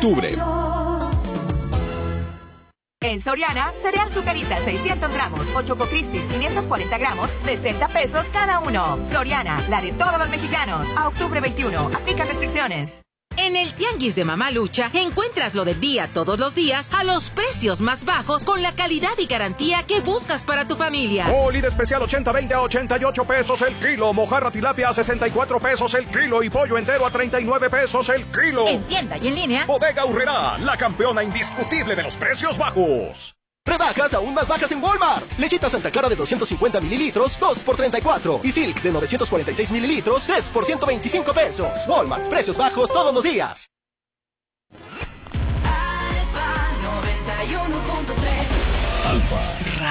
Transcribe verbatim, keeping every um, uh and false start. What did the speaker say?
octubre. En Soriana, cereal Zucarita seiscientos gramos o Choco Crispies quinientos cuarenta gramos, sesenta pesos cada uno. Soriana, la de todos los mexicanos. A octubre veintiuno, aplica restricciones. En el Tianguis de Mamalucha encuentras lo del día todos los días a los precios más bajos con la calidad y garantía que buscas para tu familia. Molida especial ochenta veinte a ochenta y ocho pesos el kilo. Mojarra tilapia a sesenta y cuatro pesos el kilo. Y pollo entero a treinta y nueve pesos el kilo. En tienda y en línea. Bodega Aurrerá, la campeona indiscutible de los precios bajos. Rebajas aún más bajas en Walmart. Lechita Santa Clara de doscientos cincuenta mililitros, dos por treinta y cuatro. Y Silk de novecientos cuarenta y seis mililitros, tres por ciento veinticinco pesos. Walmart, precios bajos todos los días. Alfa noventa y uno punto tres. Alfa.